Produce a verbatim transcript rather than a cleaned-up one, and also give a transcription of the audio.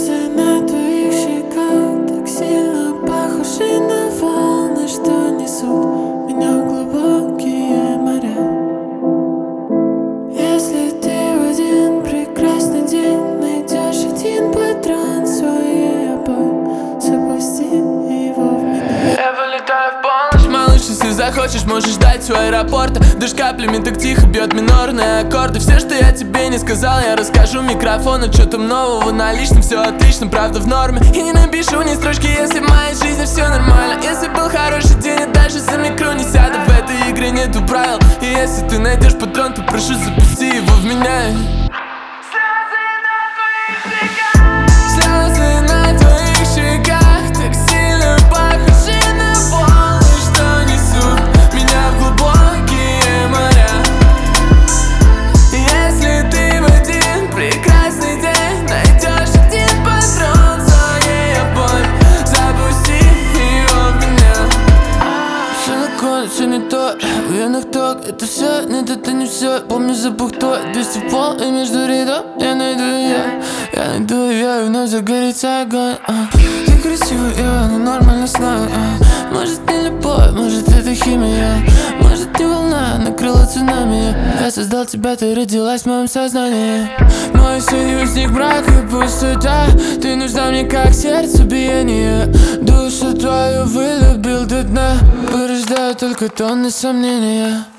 Слезы на твоих щеках так сильно похожи на волны, что несут меня в глубокие моря. Если ты в один прекрасный день найдешь один патрон своей обоймы, запусти его в меня. Я вылетаю в полночь, малыш, если захочешь, можешь ждать у аэропорта. Дождь каплями так тихо бьет минорные аккорды. Все, что я тебе не сказал, я расскажу микрофону. Что там нового на личном, все отлично, правда в норме. И не напишу ни строчки, если в моей жизни все нормально. Если был хороший день, я даже за микро не сяду. В этой игре нету правил. И если ты найдешь патрон, то прошу, запусти его в меня. Слезы на твоих щеках так сильно похожи на волны, что несут меня в глубокие моря. Если ты в один прекрасный день найдешь один патрон своей обоймы, запусти его в меня. Все на кон, все не то, в венах ток. Это все, нет, это не все. Помню запах твой, двести в пол. И между рядом я найду ее. Я найду ее, и вновь загорится огонь. а. Ты красивая, но нормально знаю. а. Может не любовь, может это химия. Может не волна, накрыла цунами. Я создал тебя, ты родилась в моем сознании. Мой союзник, брак и пустота. Ты нужна мне как сердцебиение. Душу твою вылюбил до дна. Порождаю только тонны сомнения.